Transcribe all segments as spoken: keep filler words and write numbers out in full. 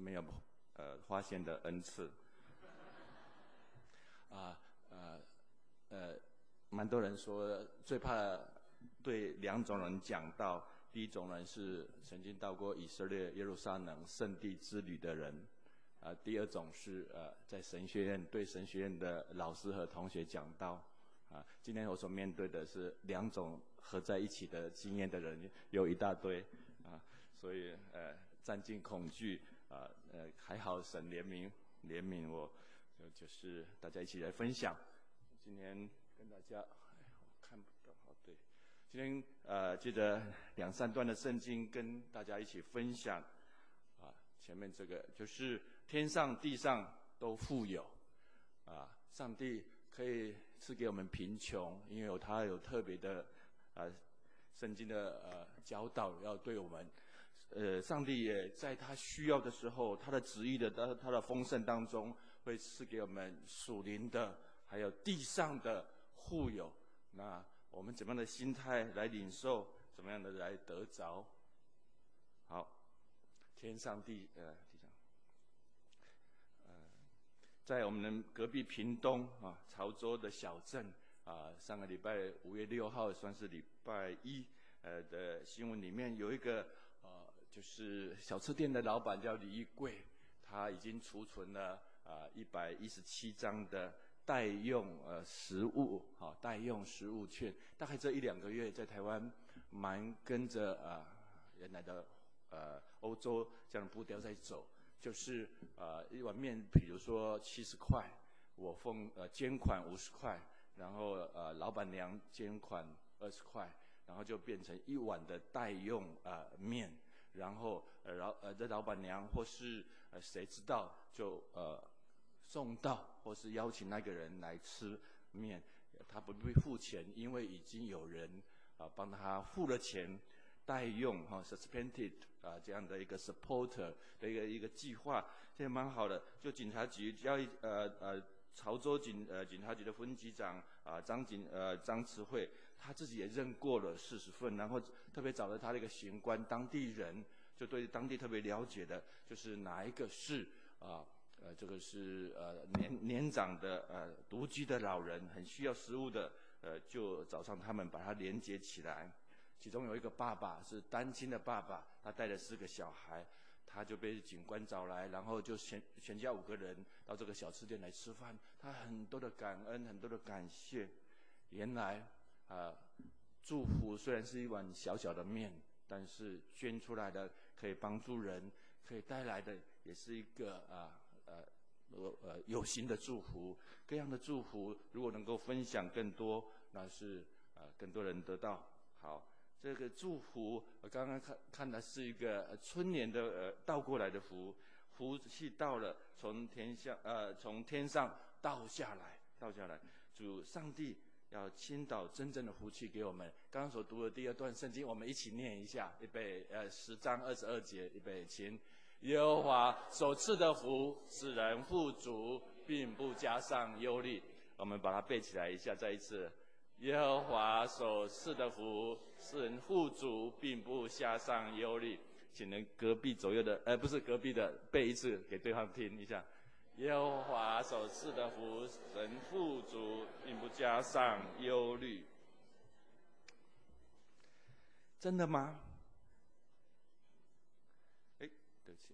没有呃发现的恩赐。啊呃呃，蛮多人说最怕对两种人讲道，第一种人是曾经到过以色列耶路撒冷圣地之旅的人，啊、呃，第二种是呃在神学院对神学院的老师和同学讲道。啊，今天我所面对的是两种合在一起的经验的人，有一大堆啊，所以呃战尽恐惧啊，呃还好神怜悯怜悯我，就就是大家一起来分享。今天跟大家，哎，我看不到，好对，今天呃接着两三段的圣经跟大家一起分享啊，前面这个就是天上地上都富有啊，上帝可以赐给我们贫穷，因为有他有特别的呃圣经的呃教导要对我们，呃上帝也在他需要的时候，他的旨意的他他的丰盛当中，会赐给我们属灵的还有地上的富有。那我们怎么样的心态来领受，怎么样的来得着？好，天上地呃地上。在我们隔壁屏东啊，潮州的小镇啊，上个礼拜五月六号算是礼拜一，呃的新闻里面有一个呃，就是小吃店的老板叫李玉贵，他已经储存了啊一百一十七张的代用呃食物哈、啊，代用食物券，大概这一两个月在台湾蛮跟着啊原来的呃欧洲这样的步调在走。就是呃一碗面，比如说七十块，我奉呃捐款五十块，然后呃老板娘捐款二十块，然后就变成一碗的代用呃面，然后呃老呃这老板娘或是呃谁知道就呃送到或是邀请那个人来吃面，他不必付钱，因为已经有人啊、呃、帮他付了钱。代用哈、哦、suspended 啊这样的一个 supporter 的一个一个计划，这蛮好的。就警察局要呃呃潮州警呃警察局的分局长啊张警呃张慈慧，他自己也认过了四十份，然后特别找了他的一个刑官当地人，就对当地特别了解的，就是哪一个是啊呃这个是呃年年长的呃独居的老人，很需要食物的，呃就找上他们把他连接起来。其中有一个爸爸是单亲的爸爸，他带了四个小孩，他就被警官找来，然后就全全家五个人到这个小吃店来吃饭。他很多的感恩，很多的感谢。原来啊、呃，祝福虽然是一碗小小的面，但是捐出来的可以帮助人，可以带来的也是一个啊呃呃呃有形的祝福。各样的祝福，如果能够分享更多，那是啊、呃、更多人得到。好。这个祝福，我刚刚看看的是一个春联的呃倒过来的福，福气到了，从天下呃从天上倒下来，倒下来，主上帝要倾倒真正的福气给我们。刚刚所读的第二段圣经，我们一起念一下，预备呃十章二十二节，预备请。耶和华所赐的福，使人富足，并不加上忧虑。我们把它背起来一下，再一次。耶和华所赐的福，使人富足，并不加上忧虑。请人隔壁左右的，呃，不是隔壁的，背一次给对方听一下。耶和华所赐的福，使人富足，并不加上忧虑。真的吗？哎，对不起。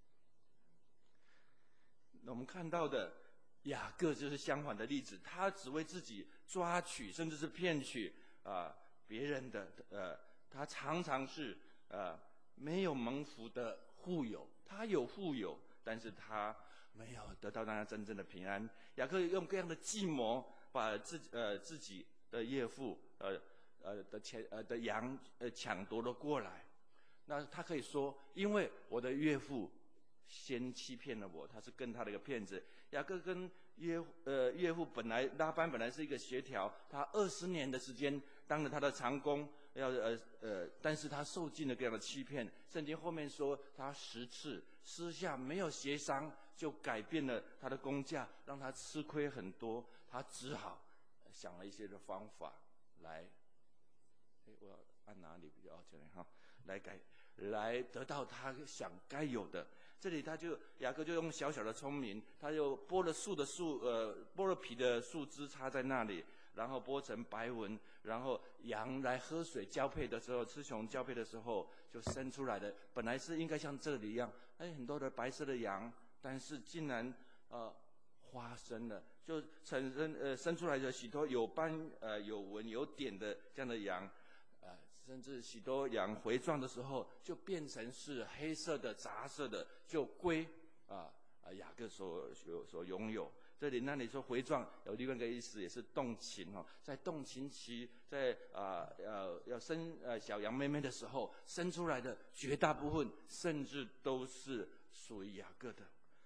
那我们看到的雅各就是相反的例子，他只为自己抓取，甚至是骗取啊、呃、别人的，呃，他常常是呃没有蒙福的富有，他有富有，但是他没有得到那真正的平安。雅各用各样的计谋，把自呃自己的岳父呃呃的钱呃的羊呃抢夺了过来。那他可以说，因为我的岳父先欺骗了我，他是跟他的一个骗子。雅各跟岳呃岳父本来拉班本来是一个协调，他二十年的时间当了他的长工，要呃呃，但是他受尽了各样的欺骗。圣经后面说他十次私下没有协商，就改变了他的工价，让他吃亏很多。他只好想了一些的方法来，哎，我要按哪里比较这里哈，来改来得到他想该有的。 这里他就雅各就用小小的聪明，他就剥了树的树呃剥了皮的树枝插在那里，然后剥成白纹，然后羊来喝水交配的时候，雌雄交配的时候就生出来的，本来是应该像这里一样，哎，很多的白色的羊，但是竟然呃花生了，就产生呃生出来的许多有斑呃有纹有点的这样的羊。呃，甚至许多羊回壮的时候，就变成是黑色的、杂色的，就归啊啊雅各所所所拥有。这里那里说回壮有另外一个意思，也是动情哈、哦，在动情期，在啊呃要生呃小羊妹妹的时候，生出来的绝大部分，甚至都是属于雅各的。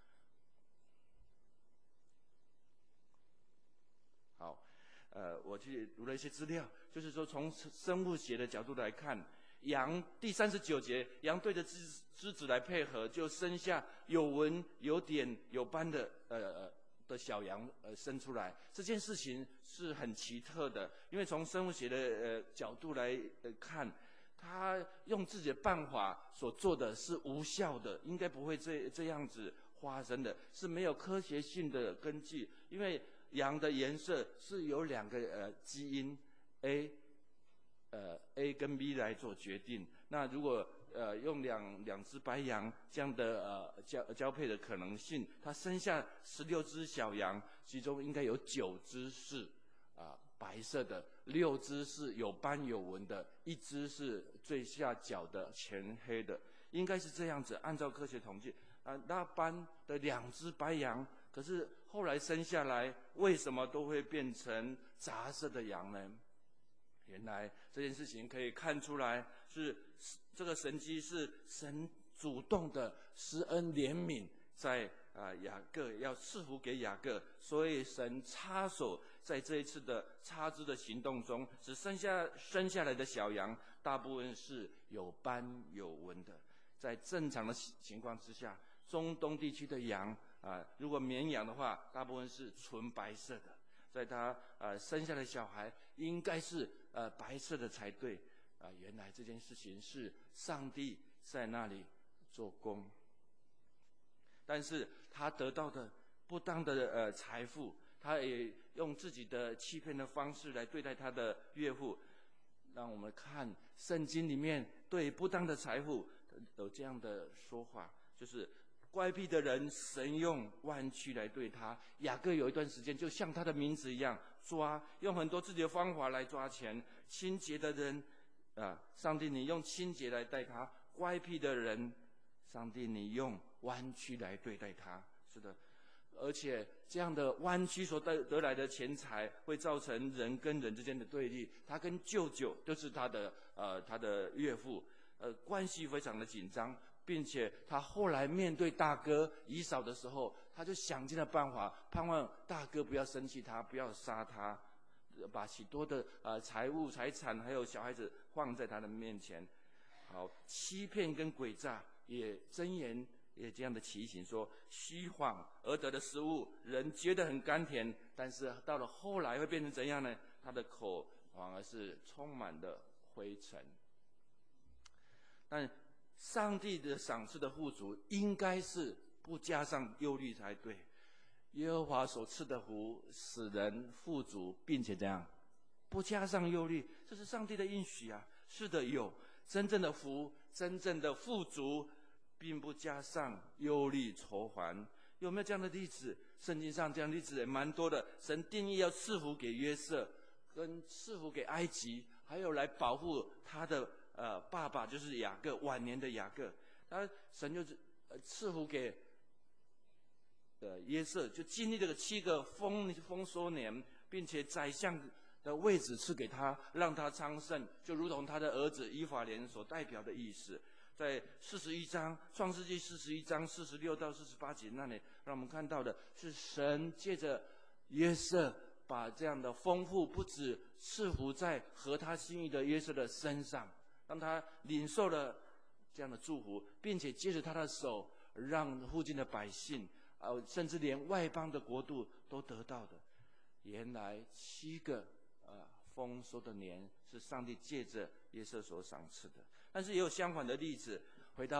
好。呃，我去读了一些资料，就是说从生物学的角度来看，羊第三十九节，羊对着枝枝子来配合，就生下有纹、有点、有斑的呃的小羊呃生出来。这件事情是很奇特的，因为从生物学的呃角度来呃看，他用自己的办法所做的是无效的，应该不会这这样子发生的，是没有科学性的根据，因为羊的颜色是由两个呃基因 A， 呃 A 跟 B 来做决定。那如果呃用两两只白羊这样的呃交交配的可能性，它生下十六只小羊，其中应该有九只是啊、呃、白色的，六只是有斑有纹的，一只是最下角的全黑的，应该是这样子。按照科学统计啊、呃，那斑的两只白羊。可是后来生下来，为什么都会变成杂色的羊呢？原来这件事情可以看出来，是这个神迹是神主动的施恩怜悯，在啊、呃、雅各要赐福给雅各，所以神插手在这一次的插枝的行动中，只剩下生下来的小羊，大部分是有斑有纹的。在正常的情况之下，中东地区的羊。啊，如果绵羊的话，大部分是纯白色的，在它呃生下的小孩应该是呃白色的才对。啊，原来这件事情是上帝在那里做工，但是他得到的不当的呃财富，他也用自己的欺骗的方式来对待他的岳父。让我们看圣经里面对不当的财富有这样的说法，就是。乖僻的人，神用弯曲来对他。雅各有一段时间就像他的名字一样，抓，用很多自己的方法来抓钱。清洁的人，啊，上帝你用清洁来待他；乖僻的人，上帝你用弯曲来对待他。是的，而且这样的弯曲所得得来的钱财，会造成人跟人之间的对立。他跟舅舅，就是他的呃他的岳父，呃关系非常的紧张。并且他后来面对大哥以扫的时候，他就想尽了办法，盼望大哥不要生气他，不要杀他，把许多的呃财物、财产还有小孩子放在他的面前。好，欺骗跟诡诈也箴言也这样的提醒说，虚谎而得的食物，人觉得很甘甜，但是到了后来会变成怎样呢？他的口反而是充满了灰尘。但上帝的赏赐的富足，应该是不加上忧虑才对。耶和华所赐的福，使人富足，并且怎样，不加上忧虑，这是上帝的应许啊。是的，有真正的福，真正的富足，并不加上忧虑愁烦。有没有这样的例子？圣经上这样的例子也蛮多的。神定义要赐福给约瑟，跟赐福给埃及，还有来保护他的。呃，爸爸就是雅各，晚年的雅各，他神就是呃赐福给呃约瑟，就经历这个七个丰丰收年，并且宰相的位置赐给他，让他昌盛，就如同他的儿子以法莲所代表的意思。在四十一章，创世纪四十一章四十六到四十八节那里，让我们看到的是神借着约瑟，把这样的丰富不止赐福在合他心意的约瑟的身上。让他领受了这样的祝福，并且借着他的手，让附近的百姓，呃，甚至连外邦的国度都得到的。原来七个呃丰收的年是上帝借着约瑟所赏赐的，但是也有相反的例子。回到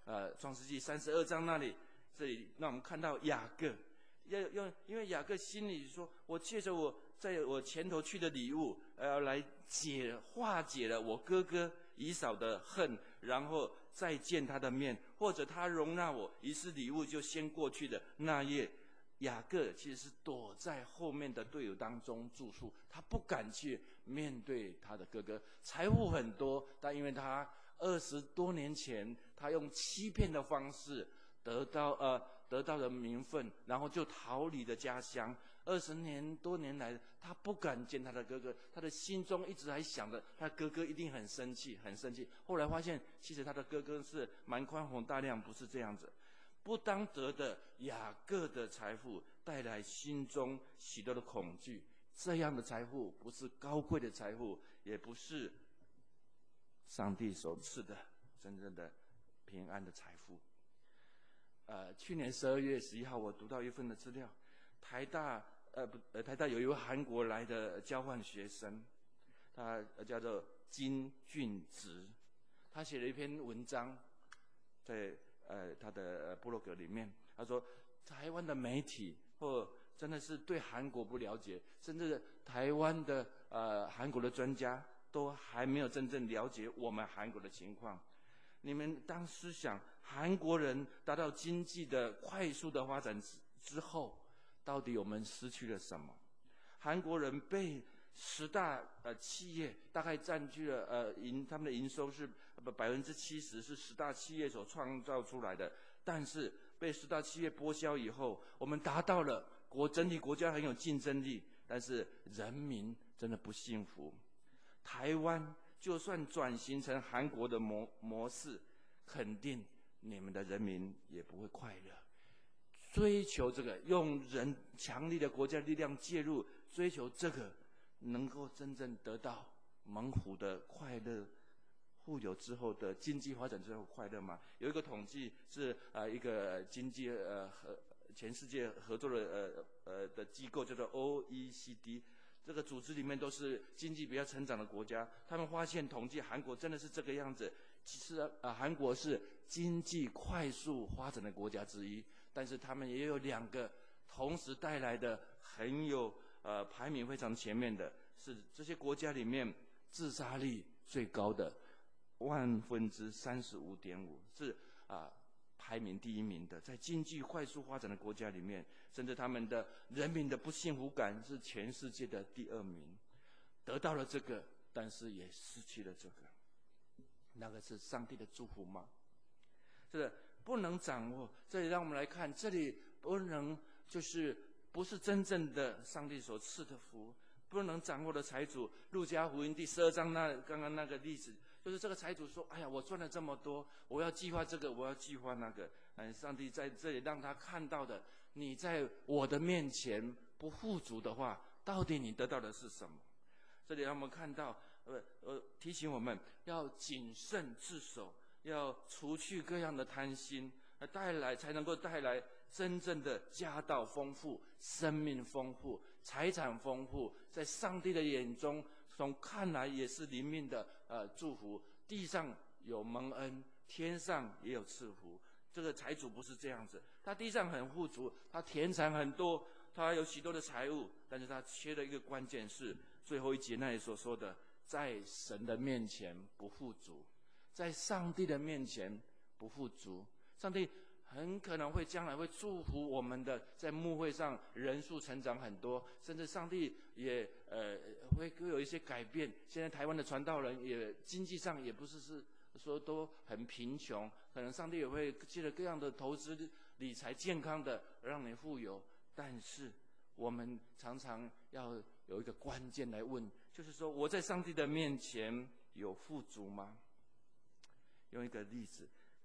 呃创世纪三十二章那里，这里让我们看到雅各，要用因为雅各心里说，我借着我在我前头去的礼物，呃来解化解了我哥哥以扫的恨，然后再见他的面，或者他容纳我，于是礼物就先过去的那夜。雅各其实是躲在后面的队友当中住宿，他不敢去面对他的哥哥。财富很多，但因为他二十多年前，他用欺骗的方式得到呃得到了名分，然后就逃离了家乡。二十年多年来，他不敢见他的哥哥，他的心中一直还想着他哥哥一定很生气，很生气。后来发现，其实他的哥哥是蛮宽宏大量，不是这样子。不当得的雅各的财富带来心中许多的恐惧，这样的财富不是高贵的财富，也不是上帝所赐的真正的平安的财富。呃，去年十二月十一号，我读到一份的资料，台大呃不呃台大有一位韩国来的交换学生，他叫做金俊植，他写了一篇文章，在呃，他的部落格里面，他说，台湾的媒体或真的是对韩国不了解，甚至台湾的呃韩国的专家都还没有真正了解我们韩国的情况。你们当思想韩国人达到经济的快速的发展之后，到底我们失去了什么？韩国人被十大呃企业大概占据了呃营他们的营收是百分之七十，是十大企业所创造出来的。但是被十大企业剥削以后，我们达到了国整体国家很有竞争力，但是人民真的不幸福。台湾就算转型成韩国的模模式，肯定你们的人民也不会快乐。追求这个用人强力的国家力量介入，追求这个。能够真正得到猛虎的快乐，富有之后的经济发展之后快乐吗？有一个统计是呃一个经济呃和全世界合作的呃呃的机构叫做 O E C D， 这个组织里面都是经济比较成长的国家，他们发现统计韩国真的是这个样子。其实啊、呃、韩国是经济快速发展的国家之一，但是他们也有两个同时带来的很有。呃，排名非常前面的是这些国家里面自杀率最高的，万分之三十五点五，是啊、呃、排名第一名的。在经济快速发展的国家里面，甚至他们的人民的不幸福感是全世界的第二名。得到了这个，但是也失去了这个。那个是上帝的祝福吗？这个不能掌握。这里让我们来看，这里不能就是。不是真正的上帝所赐的福，不能掌握的财主。路加福音第十二章那刚刚那个例子，就是这个财主说：“哎呀，我赚了这么多，我要计划这个，我要计划那个。”嗯，上帝在这里让他看到的，你在我的面前不富足的话，到底你得到的是什么？这里让我们看到，呃呃，提醒我们要谨慎自守，要除去各样的贪心，带来才能够带来。真正的家道丰富、生命丰富、财产丰富，在上帝的眼中，从看来也是灵命的呃祝福。地上有蒙恩，天上也有赐福。这个财主不是这样子，他地上很富足，他田产很多，他有许多的财物，但是他缺了一个关键是最后一节那里所说的，在神的面前不富足，在上帝的面前不富足。上帝。很可能会将来会祝福我们的，在牧会上人数成长很多，甚至上帝也呃会会有一些改变。现在台湾的传道人也经济上也不是是说都很贫穷，可能上帝也会借着各样的投资理财健康的让你富有。但是我们常常要有一个关键来问，就是说我在上帝的面前有富足吗？用一个例子。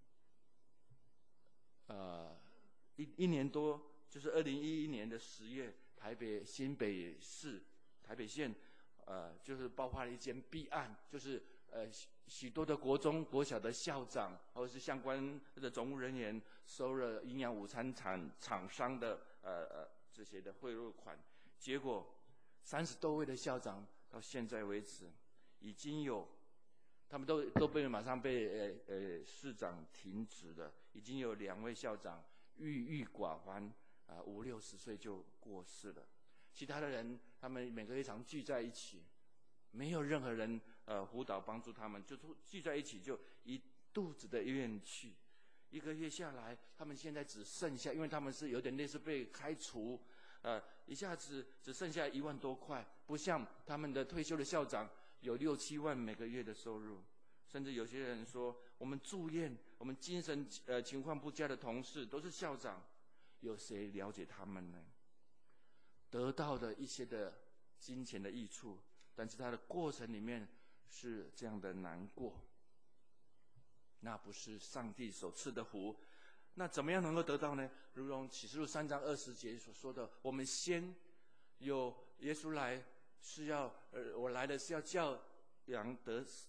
呃，一一年多，就是二零一一年的十月，台北新北市台北县，呃，就是爆发了一件弊案，就是呃许许多的国中、国小的校长或者是相关的总务人员收了营养午餐厂厂商的呃呃这些的贿赂款，结果三十多位的校长到现在为止，已经有他们都都被马上被呃呃市长停职了，已经有两位校长郁郁寡欢，啊、呃、五六十岁就过世了。其他的人他们每个月常聚在一起，没有任何人呃辅导帮助他们，就聚在一起就一肚子的怨气。一个月下来，他们现在只剩下，因为他们是有点类似被开除，呃，一下子只剩下一万多块，不像他们的退休的校长有六七万每个月的收入。甚至有些人说，我们住院，我们精神呃情况不佳的同事都是校长，有谁了解他们呢？得到的一些的金钱的益处，但是他的过程里面是这样的难过，那不是上帝所赐的福。那怎么样能够得到呢？如同启示录三章二十节所说的，我们先有耶稣来是要呃，我来的是要叫羊得死，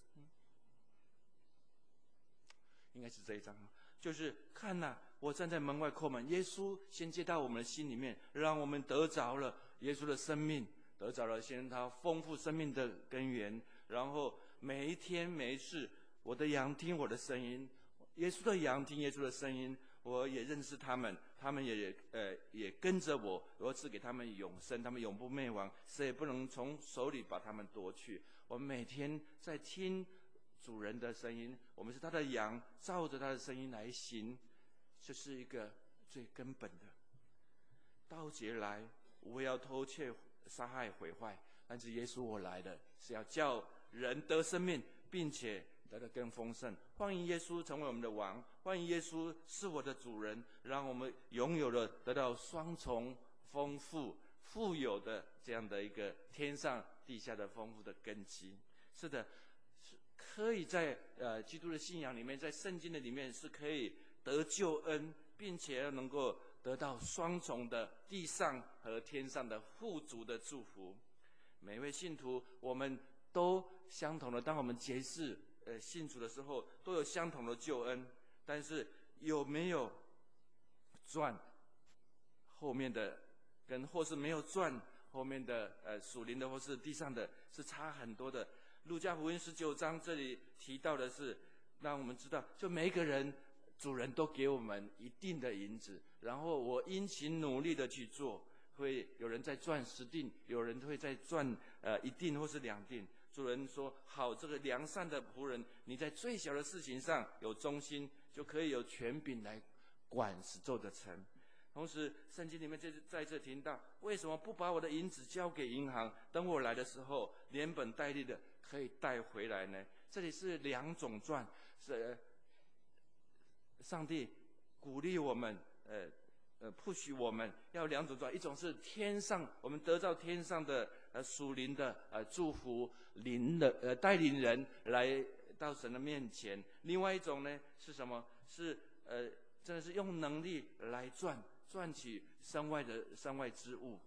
应该是这一章，就是看呐、啊，我站在门外叩门，耶稣先接到我们的心里面，让我们得着了耶稣的生命，得着了先他丰富生命的根源。然后每一天每一次，我的羊听我的声音，耶稣的羊听耶稣的声音，我也认识他们，他们也呃也跟着我，我赐给他们永生，他们永不灭亡，谁也不能从手里把他们夺去。我们每天在听主人的声音，我们是他的羊，照着他的声音来行，这是一个最根本的。盗劫来，无非要偷窃、杀害、毁坏，但是耶稣我来的是要叫人得生命，并且得得更丰盛。欢迎耶稣成为我们的王，欢迎耶稣是我的主人，让我们拥有了得到双重丰富、富有的这样的一个天上地下的丰富的根基。是的，可以在呃基督的信仰里面，在圣经的里面是可以得救恩，并且能够得到双重的地上和天上的富足的祝福。每位信徒，我们都相同的，当我们结识呃信主的时候，都有相同的救恩，但是有没有赚后面的，跟或是没有赚后面的呃属灵的或是地上的，是差很多的。路加福音十九章这里提到的是，让我们知道，就每一个人主人都给我们一定的银子，然后我殷勤努力的去做，会有人在赚十锭，有人会在赚呃一锭或是两锭。主人说，好，这个良善的仆人，你在最小的事情上有忠心，就可以有权柄来管十座的城。同时圣经里面就是在这听到，为什么不把我的银子交给银行，等我来的时候连本带利的可以带回来呢？这里是两种赚，是上帝鼓励我们呃呃 push 我们要两种赚，一种是天上我们得到天上的呃属灵的呃祝福，灵的呃带领人来到神的面前。另外一种呢是什么？是呃真的是用能力来赚赚取身外的身外之物。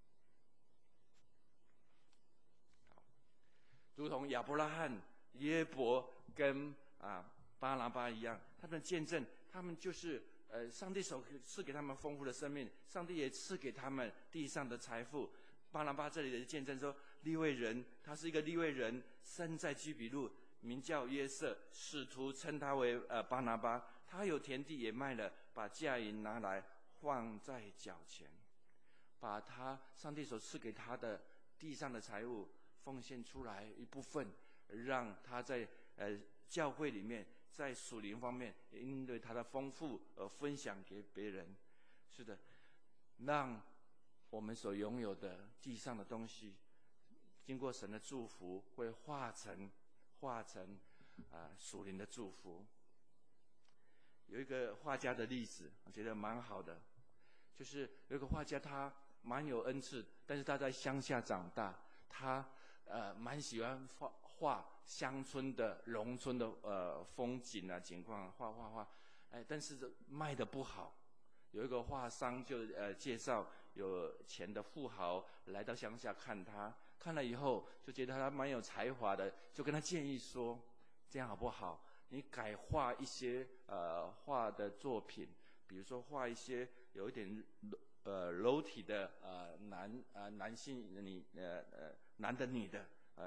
如同亚伯拉罕、约伯跟啊巴拿巴一样，他们的见证，他们就是呃上帝所赐给他们丰富的生命，上帝也赐给他们地上的财富。巴拿巴这里的见证说，利未人，他是一个利未人，生在居比路，名叫约瑟，使徒称他为呃巴拿巴。他有田地也卖了，把价银拿来放在脚前，把他上帝所赐给他的地上的财物奉献出来一部分，让他在呃教会里面，在属灵方面，因为他的丰富而分享给别人。是的，让我们所拥有的地上的东西，经过神的祝福，会化成化成啊、呃、属灵的祝福。有一个画家的例子，我觉得蛮好的，就是有一个画家，他蛮有恩赐，但是他在乡下长大，他呃蛮喜欢画画乡村的、农村的呃风景啊情况，画画画，哎，但是卖的不好。有一个画商就呃介绍有钱的富豪来到乡下看他，看了以后就觉得他蛮有才华的，就跟他建议说，这样好不好？你改画一些呃画的作品，比如说画一些有一点呃柔体的呃男呃男性你呃呃男的女的呃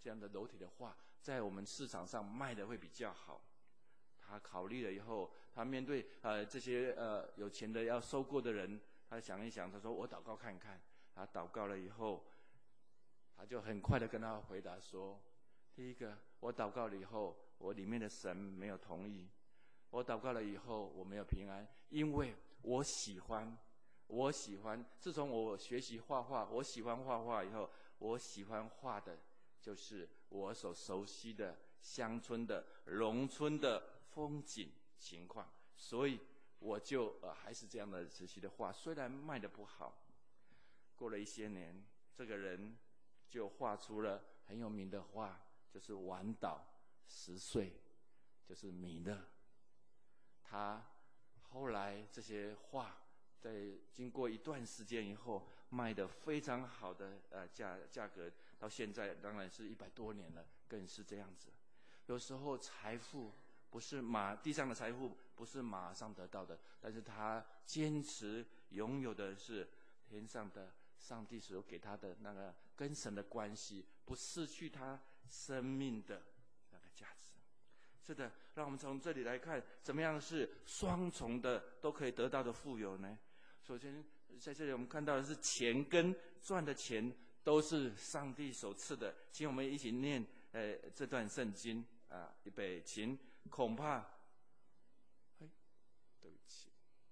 这样的柔体的画在我们市场上卖的会比较好。他考虑了以后，他面对呃这些呃有钱的要收购的人，他想一想，他说我祷告看看。他祷告了以后，他就很快的跟他回答说：第一个，我祷告了以后，我里面的神没有同意；我祷告了以后，我没有平安，因为我喜欢，我喜欢。自从我学习画画，我喜欢画画以后，我喜欢画的就是我所熟悉的乡村的、农村的风景情况，所以我就呃还是这样的持续的画，虽然卖得不好。过了一些年，这个人就画出了很有名的画，就是晚岛十岁，就是弥勒。他后来这些画在经过一段时间以后，卖得非常好的呃价价格，到现在当然是一百多年了，更是这样子。有时候财富不是马地上的财富不是马上得到的，但是他坚持拥有的是天上的上帝所给他的那个跟神的关系，不失去他生命的那个价值。是的，让我们从这里来看，怎么样是双重的都可以得到的富有呢？首先，在这里我们看到的是钱跟赚的钱都是上帝所赐的。请我们一起念呃这段圣经啊，预备起，恐怕，哎，对不起，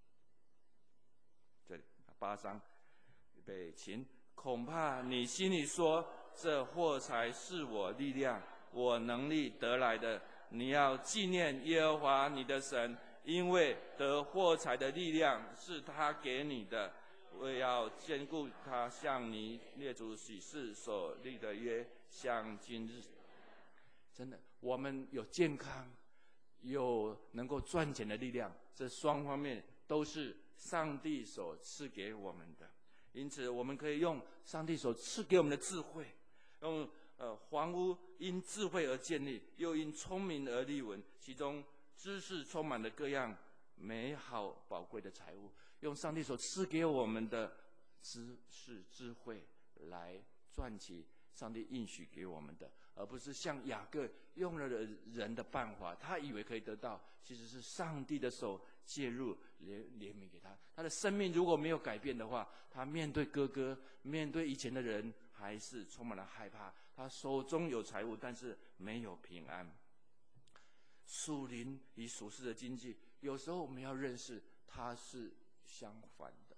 这里八章。北秦，恐怕你心里说，这货财是我力量、我能力得来的。你要纪念耶和华你的神，因为得货财的力量是他给你的。我要坚固他向你列祖起誓所立的约，像今日。真的，我们有健康，有能够赚钱的力量，这双方面都是上帝所赐给我们的。因此，我们可以用上帝所赐给我们的智慧，用呃房屋因智慧而建立，又因聪明而立稳，其中知识充满了各样美好宝贵的财物，用上帝所赐给我们的知识智慧来赚取上帝应许给我们的，而不是像雅各用了人的办法，他以为可以得到，其实是上帝的手介入怜怜悯给他。他的生命如果没有改变的话，他面对哥哥，面对以前的人，还是充满了害怕。他手中有财物，但是没有平安。属灵与属世的经济，有时候我们要认识它是相反的。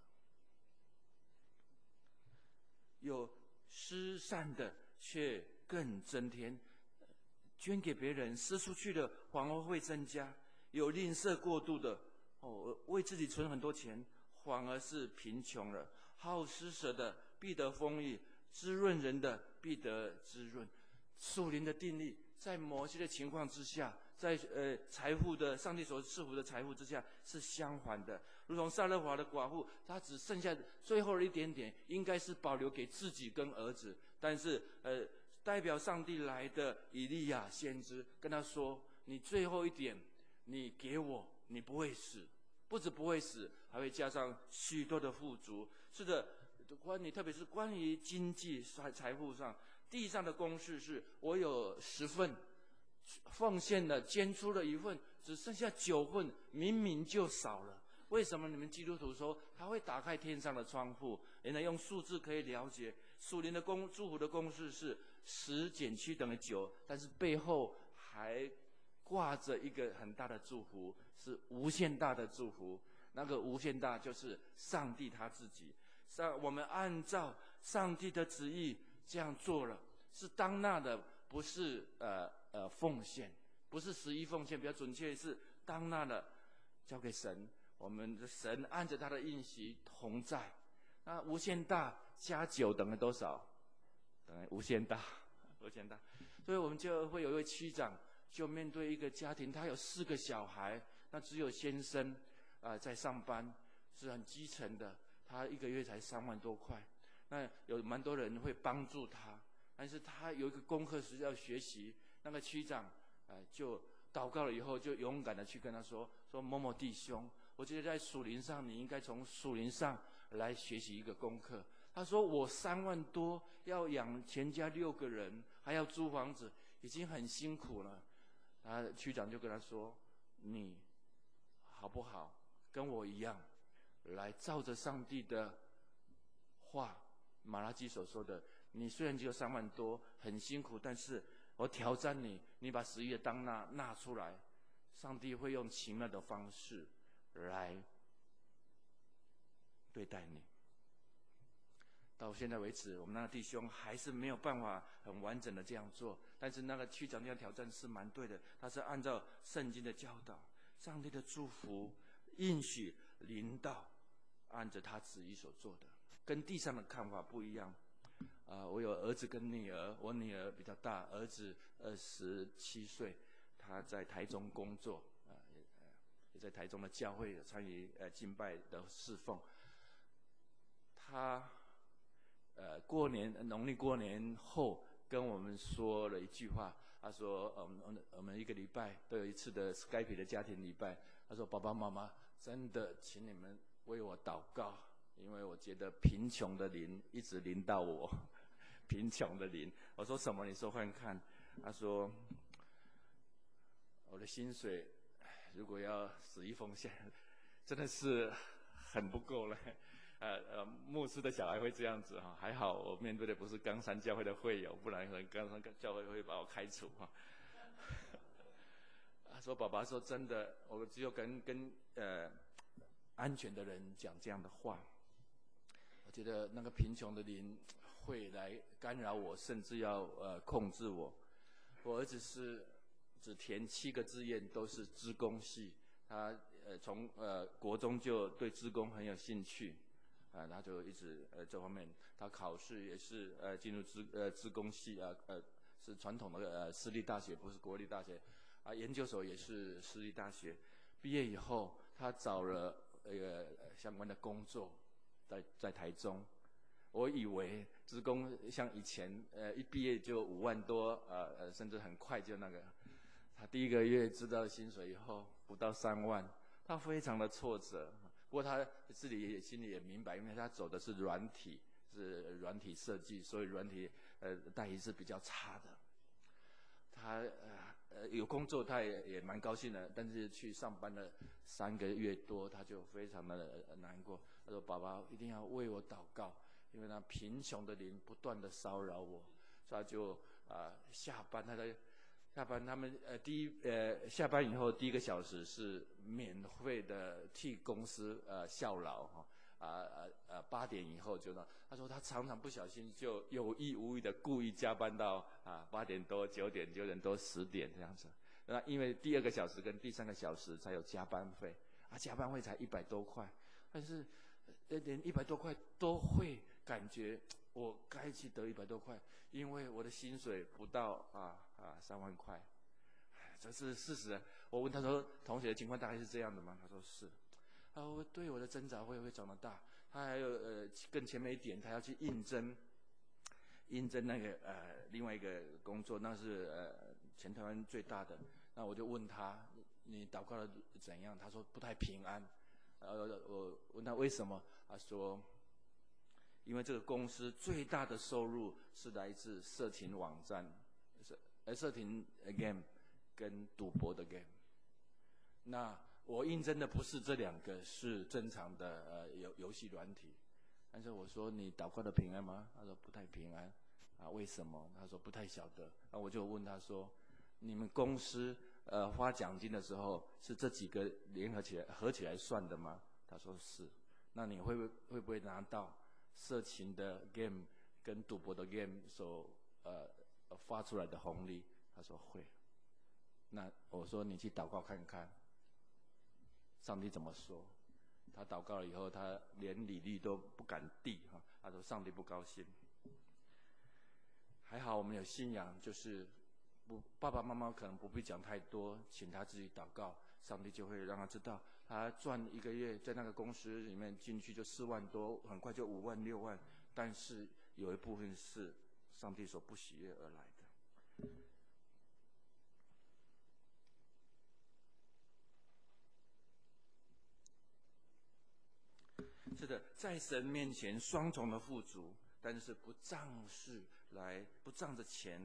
有施善的却更增添，捐给别人施出去的反而会增加；有吝啬过度的，哦，为自己存很多钱，反而是贫穷了。好施舍的必得丰裕，滋润人的必得滋润。属灵的定力，在某些的情况之下，在呃财富的上帝所赐福的财富之下是相反的。如同撒勒法的寡妇，她只剩下最后的一点点，应该是保留给自己跟儿子，但是呃代表上帝来的以利亚先知跟他说：你最后一点你给我，你不会死，不止不会死，还会加上许多的富足。是的，关于特别是关于经济财富上，地上的公式是我有十份奉献了，捐出了一份，只剩下九份，明明就少了。为什么你们基督徒说他会打开天上的窗户？原来用数字可以了解，属灵的公祝福的公式是十减去等于九，但是背后还挂着一个很大的祝福，是无限大的祝福。那个无限大就是上帝他自己。上我们按照上帝的旨意这样做了，是当纳的，不是呃呃奉献，不是十一奉献，比较准确是当纳的交给神。我们的神按着他的应许同在。那无限大加九等于多少？等于无限大，无限大。所以我们就会有一位区长，就面对一个家庭，他有四个小孩，那只有先生啊、呃、在上班，是很基层的，他一个月才三万多块。那有蛮多人会帮助他，但是他有一个功课是要学习。那个区长呃就祷告了以后，就勇敢的去跟他说：说某某弟兄，我觉得在属灵上，你应该从属灵上来学习一个功课。他说：我三万多要养全家六个人， 还要租房子，已经很辛苦了。他区长就跟他说：“你好不好跟我一样，来照着上帝的话，马拉基所说的，你虽然只有三万多，很辛苦，但是我挑战你，你把十一的当纳纳出来，上帝会用奇妙的方式来对待你。”到现在为止，我们那个弟兄还是没有办法很完整的这样做，但是那个区长这样挑战是蛮对的，他是按照圣经的教导，上帝的祝福应许临到，按着他旨意所做的，跟地上的看法不一样。啊、呃，我有儿子跟女儿，我女儿比较大，儿子二十七岁，他在台中工作，啊、呃，也也在台中的教会参与呃敬拜的侍奉。他呃过年农历过年后跟我们说了一句话，他说：“我们我们一个礼拜都有一次的 Skype 的家庭礼拜。”他说：“爸爸妈妈，真的，请你们为我祷告，因为我觉得贫穷的灵一直临到我，贫穷的灵。”我说：“什么？你说看看。”他说：“我的薪水如果要十一奉献，真的是很不够了。”呃呃，牧师的小孩会这样子哈，还好我面对的不是冈山教会的会友，不然可能冈山教会会把我开除哈。他说：“爸爸说真的，我只有跟跟呃安全的人讲这样的话。我觉得那个贫穷的灵会来干扰我，甚至要呃控制我。我儿子是只填七个志愿都是资工系，他呃从呃国中就对资工很有兴趣。”啊，他就一直呃这方面，他考试也是呃进入资呃资工系啊，呃是传统的呃私立大学，不是国立大学，啊研究所也是私立大学。毕业以后，他找了那个、呃、相关的工作，在在台中。我以为资工像以前呃一毕业就五万多，呃呃甚至很快就那个。他第一个月知道薪水以后，不到三万，他非常的挫折。不过他自己也心里也明白，因为他走的是软体，是软体设计，所以软体呃待遇是比较差的。他呃呃有工作，他也也蛮高兴的，但是去上班了三个月多，他就非常的难过。他说：“爸爸一定要为我祷告，因为那贫穷的灵不断的骚扰我。”所以他就啊、呃、下班，他在。下班他们呃第一呃下班以后第一个小时是免费的替公司呃效劳哈啊啊啊八点以后就呢，他说他常常不小心就有意无意的故意加班到啊八点多九点九点多十点这样子。那因为第二个小时跟第三个小时才有加班费啊，加班费才一百多块，但是呃连一百多块都会感觉我该去得一百多块，因为我的薪水不到啊啊三万块，这是事实。我问他说：“同学的情况大概是这样的吗？”他说是。他说：“对我的挣扎会会长得大。”他还有呃更前面一点，他要去应征，应征那个呃另外一个工作，那是呃全台湾最大的。那我就问他：“你祷告的怎样？”他说：“不太平安。”呃，我问他为什么，他说：“因为这个公司最大的收入是来自色情网站，呃，色情 game 跟赌博的 game。那我应征的不是这两个，是正常的呃游游戏软体。但是我说你祷告的平安吗？他说不太平安。啊，为什么？他说不太晓得。那我就问他说，你们公司呃发奖金的时候是这几个联合起来合起来算的吗？他说是。那你会不会会不会拿到色情的 game 跟赌博的 game 所呃发出来的红利？他说会。那我说你去祷告看看，上帝怎么说？他祷告了以后，他连履历都不敢递哈，他说上帝不高兴。还好我们有信仰，就是不爸爸妈妈可能不必讲太多，请他自己祷告，上帝就会让他知道，他赚一个月在那个公司里面进去就四万多，很快就五万六万，但是有一部分是上帝所不喜悦而来的。是的，在神面前双重的富足，但是不仗势来，不仗着钱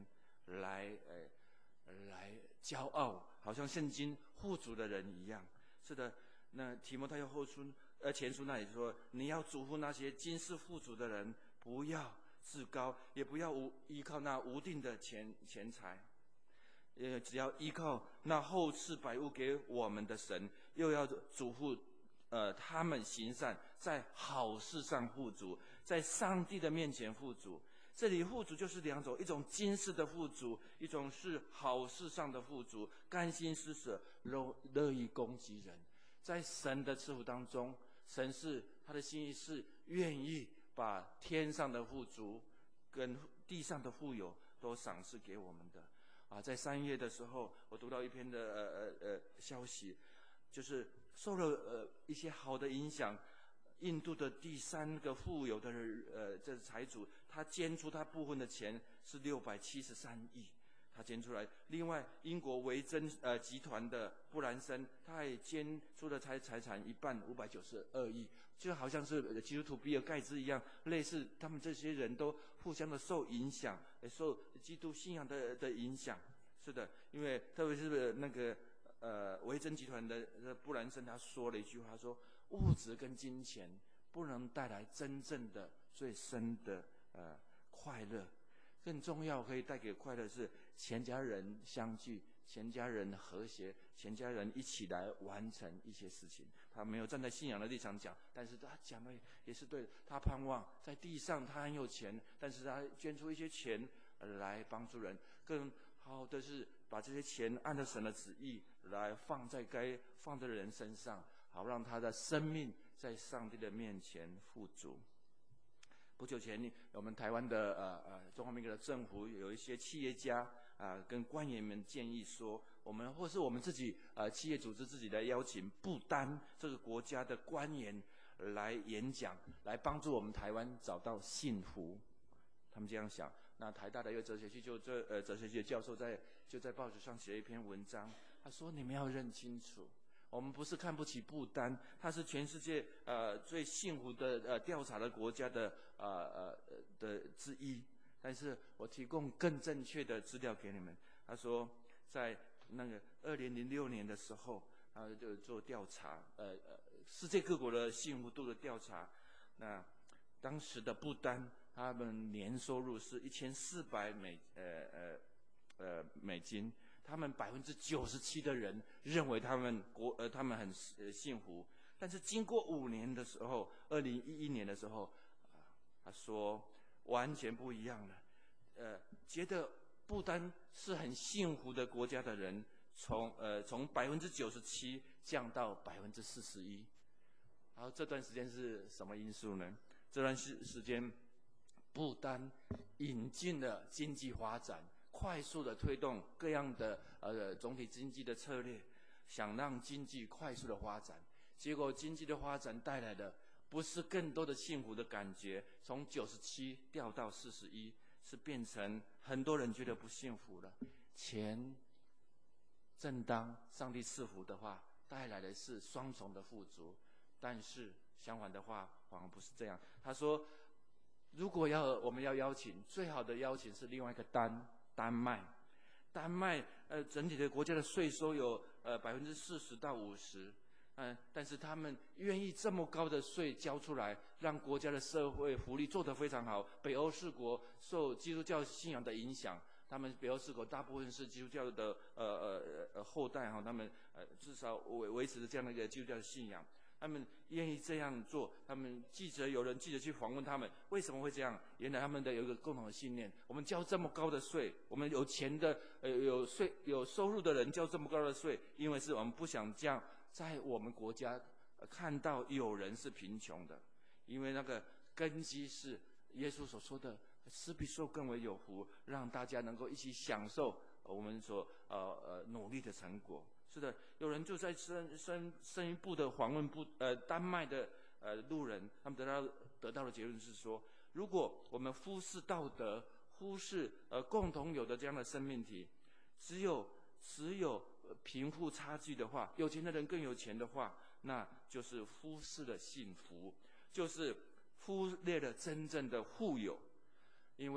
来呃来骄傲，好像现今富足的人一样。是的，那提摩太后书呃前书那里说，你要嘱咐那些今世富足的人，不要自高，也不要无依靠那无定的钱钱财，呃，只要依靠那厚赐百物给我们的神，又要嘱咐呃他们行善，在好事上富足，在上帝的面前富足。这里富足就是两种，一种今世的富足，一种是好事上的富足，甘心施舍，乐乐意供给人。在神的赐福当中，神是他的心意是愿意把天上的富足跟地上的富有都赏赐给我们的。啊，在三月的时候，我读到一篇的呃呃呃消息，就是受了呃一些好的影响。印度的第三个富有的呃这财主，他捐出他部分的钱是六百七十三亿，他捐出来。另外，英国维珍呃集团的布兰森，他也捐出了财财产一半，五百九十二亿，就好像是基督徒比尔盖茨一样，类似他们这些人都互相的受影响，受基督信仰的的影响。是的，因为特别是那个呃维珍集团的布兰森，他说了一句话，他说，物质跟金钱不能带来真正的最深的呃快乐，更重要可以带给快乐是全家人相聚，全家人和谐，全家人一起来完成一些事情。他没有站在信仰的立场讲，但是他讲的也是对的。他盼望在地上他很有钱，但是他捐出一些钱来帮助人，更好的是把这些钱按照神的旨意来放在该放在的人身上，好让他的生命在上帝的面前富足。不久前，我们台湾的呃呃中华民国的政府有一些企业家啊、呃、跟官员们建议说，我们或是我们自己呃企业组织自己来邀请不丹这个国家的官员来演讲，来帮助我们台湾找到幸福。他们这样想。那台大的一个哲学系就这呃哲学系的教授在就在报纸上写了一篇文章，他说你们要认清楚。我们不是看不起不丹，它是全世界呃最幸福的呃调查的国家的呃呃的之一。但是我提供更正确的资料给你们。他说，在那个二零零六年的时候，他就做调查，呃呃世界各国的幸福度的调查。那当时的不丹，他们年收入是一千四百美呃呃呃美金。他们百分之九十七的人认为他们国呃他们很呃幸福，但是经过五年的时候，二零一一年的时候，啊，他说完全不一样了。呃，觉得不丹是很幸福的国家的人，从呃从百分之九十七降到百分之四十一。然后这段时间是什么因素呢？这段时时间，不丹引进了经济发展。快速的推动各样的呃总体经济的策略，想让经济快速的发展。结果经济的发展带来的不是更多的幸福的感觉，从九十七掉到四十一，是变成很多人觉得不幸福了。钱正当上帝赐福的话，带来的是双重的富足，但是相反的话，反而不是这样。他说，如果要我们要邀请，最好的邀请是另外一个丹。丹麦，丹麦呃整体的国家的税收有呃百分之四十到五十，嗯，但是他们愿意这么高的税交出来，让国家的社会福利做得非常好。北欧四国受基督教信仰的影响，他们北欧四国大部分是基督教的呃呃呃后代哈，他们呃至少维维持着这样的一个基督教的信仰。他们愿意这样做，他们记者有人记者去访问他们，为什么会这样？原来他们的有一个共同的信念：我们交这么高的税，我们有钱的呃有税有收入的人交这么高的税，因为是我们不想这样在我们国家、呃、看到有人是贫穷的，因为那个根基是耶稣所说的“施比受更为有福”，让大家能够一起享受我们所呃呃努力的成果。是的，有人就在深深深一步的访问不呃丹麦的呃路人，他们得到得到的结论是说，如果我们忽视道德，忽视呃共同有的这样的生命体，只有只有贫富差距的话，有钱的人更有钱的话，那就是忽视了幸福，就是忽略了真正的富有。因为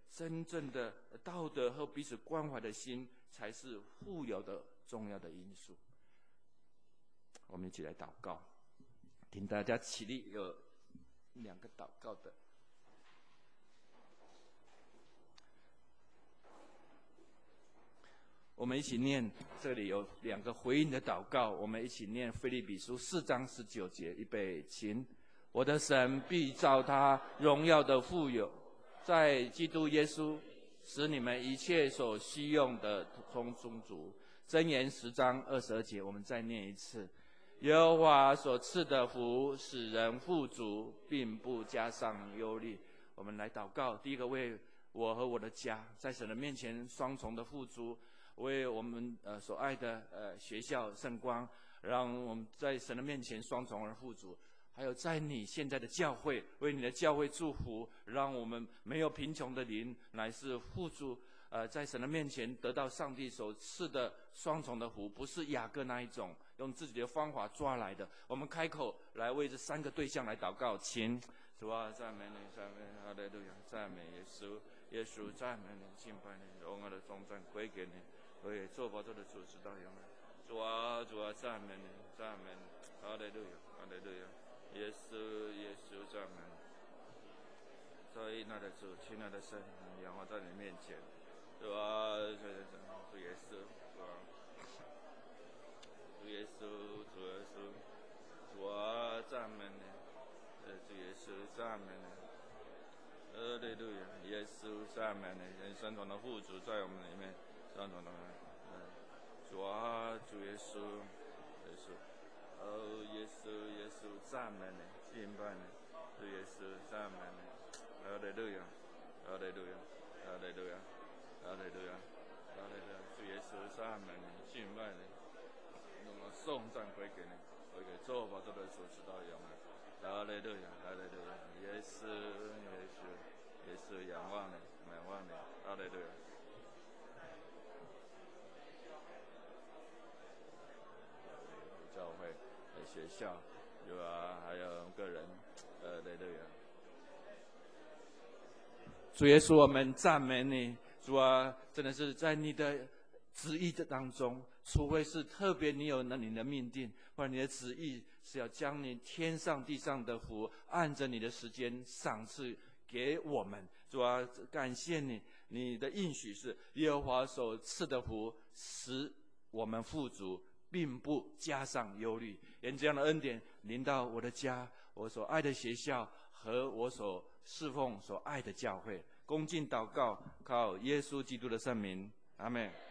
真正的道德和彼此关怀的心，才是富有的重要的因素。我们一起来祷告，请大家起立，有两个祷告的。我们一起念，这里有两个回应的祷告，我们一起念腓立比书四章十九节，预备，请。我的神必照他荣耀的富有，在基督耶稣，使你们一切所需用的充充足。箴言十章二十二节，我们再念一次。耶和华所赐的福，使人富足，并不加上忧虑。我们来祷告，第一个，为我和我的家在神的面前双重的富足，为我们呃所爱的呃学校圣光，让我们在神的面前双重而富足。还有在你现在的教会，为你的教会祝福，让我们没有贫穷的灵，乃是富足。呃，在神的面前得到上帝所赐的双重的福，不是雅各那一种用自己的方法抓来的。我们开口来为这三个对象来祷告，请。主啊，赞美你，赞美你，哈利路亚，赞美耶稣，耶稣赞美你，敬拜你，荣耀的颂赞归给你，为做宝座的主直到永远。主啊，主啊，赞美你，赞美你，哈利路亚，哈利路亚，耶稣，耶稣赞美你。所以那的主，亲爱的神，仰望在你面前。主啊，主耶稣，主啊，主耶稣，主耶稣，主啊，赞美你，主耶稣，赞美你，哈利路亚，耶稣，赞美你，双重的富足在我们里面，双重的，主啊，主耶稣，耶稣，哦，耶稣，耶稣，赞美你，敬拜你，主耶稣，赞美你，哈利路亚，哈利路亚，哈利路亚。哈利路亚，哈利路亚，主耶稣赞美你，敬拜你，用我颂赞归给你，归给做宝座的主直到永远。哈利路亚，哈利路亚，耶稣，耶稣，耶稣仰望你，仰望你，哈利路亚。教会、学校，有啊，还有个人，哈利路亚。主耶稣，我们赞美你。主啊，真的是在你的旨意的当中，除非是特别你有那你的命定，不然你的旨意是要将你天上地上的福，按着你的时间赏赐给我们。主啊，感谢你，你的应许是耶和华所赐的福，使我们富足，并不加上忧虑。愿这样的恩典临到我的家，我所爱的学校和我所侍奉所爱的教会。恭敬祷告，靠耶稣基督的圣名，阿们。